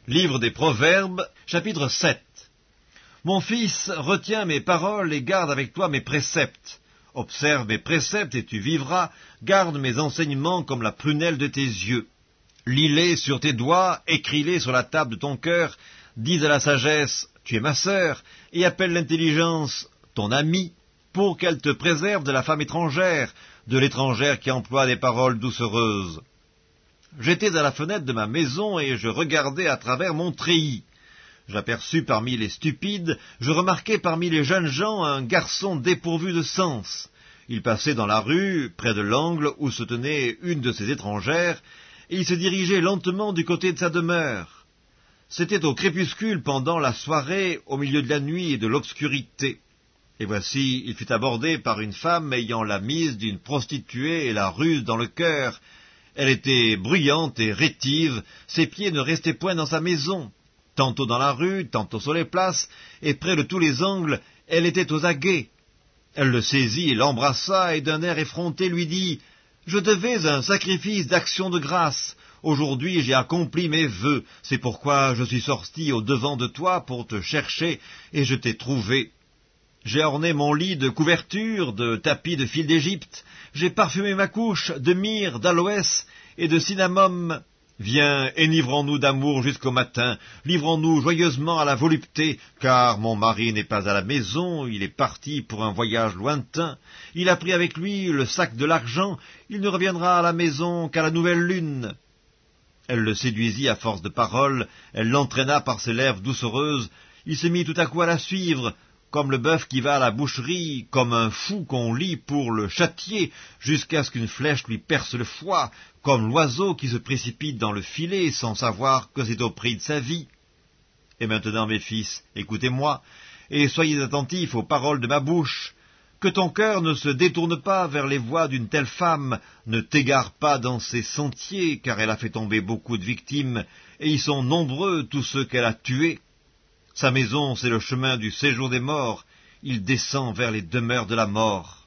Livre des Proverbes, chapitre 7. Mon fils, retiens mes paroles et garde avec toi mes préceptes. Observe mes préceptes et tu vivras, garde mes enseignements comme la prunelle de tes yeux. Lis-les sur tes doigts, écris-les sur la table de ton cœur, dis à la sagesse, tu es ma sœur, et appelle l'intelligence, ton amie, pour qu'elle te préserve de la femme étrangère, de l'étrangère qui emploie des paroles doucereuses. J'étais à la fenêtre de ma maison et je regardais à travers mon treillis. J'aperçus parmi les stupides, je remarquai parmi les jeunes gens un garçon dépourvu de sens. Il passait dans la rue, près de l'angle où se tenait une de ces étrangères, et il se dirigeait lentement du côté de sa demeure. C'était au crépuscule pendant la soirée, au milieu de la nuit et de l'obscurité. Et voici, il fut abordé par une femme ayant la mise d'une prostituée et la ruse dans le cœur. Elle était bruyante et rétive, ses pieds ne restaient point dans sa maison. Tantôt dans la rue, tantôt sur les places, et près de tous les angles, elle était aux aguets. Elle le saisit et l'embrassa, et d'un air effronté lui dit « Je devais un sacrifice d'action de grâce. Aujourd'hui j'ai accompli mes vœux, c'est pourquoi je suis sorti au-devant de toi pour te chercher, et je t'ai trouvé. J'ai orné mon lit de couvertures, de tapis de fil d'Égypte, j'ai parfumé ma couche de myrrhe, d'aloès et de cinnamome. Viens, enivrons-nous d'amour jusqu'au matin, livrons-nous joyeusement à la volupté, car mon mari n'est pas à la maison, il est parti pour un voyage lointain. Il a pris avec lui le sac de l'argent, il ne reviendra à la maison qu'à la nouvelle lune. » Elle le séduisit à force de paroles, elle l'entraîna par ses lèvres doucereuses, il se mit tout à coup à la suivre, comme le bœuf qui va à la boucherie, comme un fou qu'on lie pour le châtier, jusqu'à ce qu'une flèche lui perce le foie, comme l'oiseau qui se précipite dans le filet sans savoir que c'est au prix de sa vie. Et maintenant, mes fils, écoutez-moi, et soyez attentifs aux paroles de ma bouche. Que ton cœur ne se détourne pas vers les voies d'une telle femme, ne t'égare pas dans ses sentiers, car elle a fait tomber beaucoup de victimes, et ils sont nombreux tous ceux qu'elle a tués. Sa maison, c'est le chemin du séjour des morts, il descend vers les demeures de la mort.